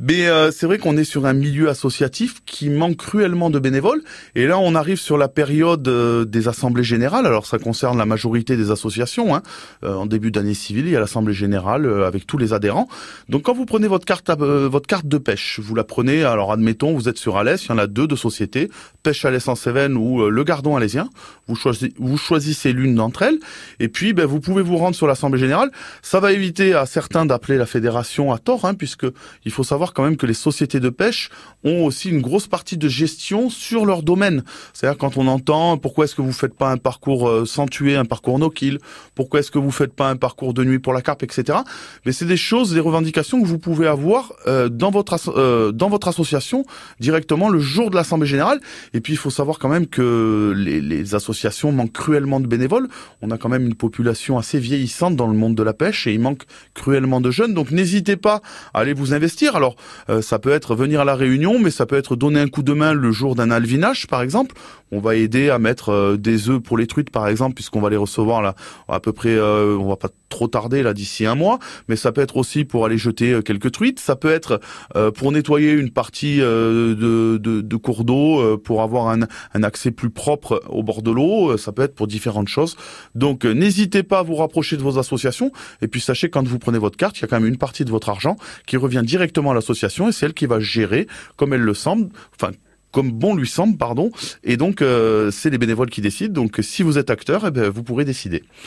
Mais c'est vrai qu'on est sur un milieu associatif qui manque cruellement de bénévoles. Et là, on arrive sur la période des assemblées générales. Alors, ça concerne la majorité des associations. En début d'année civile, il y a l'assemblée générale avec tous les adhérents. Donc, quand vous prenez votre carte de pêche, vous la prenez. Alors, admettons, vous êtes sur Alès. Il y en a deux de sociétés, Pêche Alès en Cévennes ou le Gardon alésien. Vous choisissez l'une d'entre elles. Et puis, vous pouvez vous rendre sur l'assemblée générale. Ça va éviter à certains d'appeler la fédération à tort, puisque il faut savoir quand même que les sociétés de pêche ont aussi une grosse partie de gestion sur leur domaine. C'est-à-dire quand on entend pourquoi est-ce que vous faites pas un parcours sans tuer, un parcours no-kill, pourquoi est-ce que vous faites pas un parcours de nuit pour la carpe, etc. Mais c'est des choses, des revendications que vous pouvez avoir dans votre association directement le jour de l'assemblée générale. Et puis il faut savoir quand même que les associations manquent cruellement de bénévoles. On a quand même une population assez vieillissante dans le monde de la pêche et il manque cruellement de jeunes. Donc n'hésitez pas à aller vous investir. Alors ça peut être venir à la réunion, mais ça peut être donner un coup de main le jour d'un alvinage, par exemple. On va aider à mettre des œufs pour les truites, par exemple, puisqu'on va les recevoir là à peu près. On va pas trop tarder là d'ici un mois, mais ça peut être aussi pour aller jeter quelques truites. Ça peut être pour nettoyer une partie de cours d'eau, pour avoir un accès plus propre au bord de l'eau. Ça peut être pour différentes choses. Donc n'hésitez pas à vous rapprocher de vos associations. Et puis sachez, quand vous prenez votre carte, il y a quand même une partie de votre argent qui revient directement à l'association et c'est elle qui va gérer comme elle le semble, comme bon lui semble, pardon. Et donc c'est les bénévoles qui décident. Donc si vous êtes acteur, vous pourrez décider.